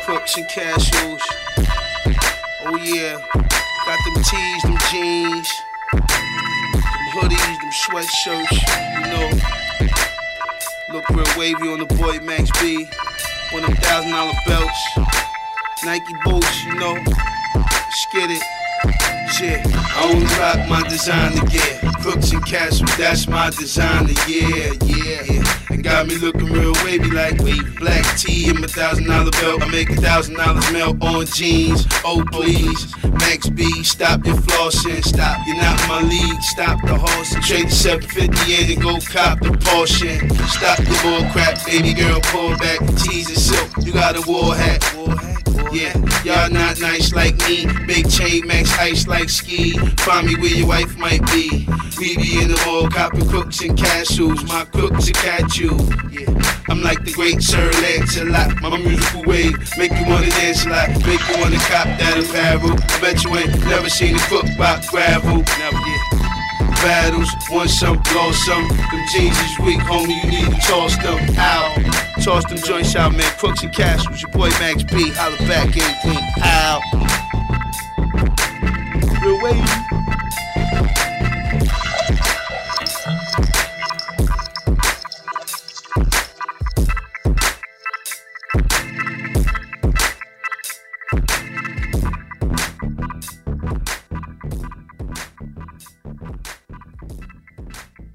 Crooks and casuals. Oh yeah, got them tees, them jeans, them hoodies, them sweatshirts, you know. Look real wavy on the boy Max B. One of them $1,000 belts, Nike boots, you know. Let's get it. Yeah, I only rock my designer gear. Crooks and casuals, that's my designer, yeah. And got me looking real wavy like black tee and my $1,000 belt. I make $1,000 melt on jeans. Oh please, Max B, stop your flossing. Stop, you're not in my league. Stop the horse and trade the 750 in and go cop the portion. Stop your bull crap, baby girl, pull back. Tees and silk, you got a war hat. Yeah, y'all not nice like me. Big chain, max ice like ski. Find me where your wife might be. We be in the mall copping crooks and casuals. My crooks and cat you. Yeah, I'm like the great Sir Lancelot. My musical way make you wanna dance a lot. Make you wanna cop that apparel. I bet you ain't never seen a crook box gravel. Never, yeah. Battles, want some, lost some. Them jeans is weak, homie, you need to toss them out. Toss them joints out, man. Crooks and casuals, your boy Max B. Holla back, anything, out. Real wavy.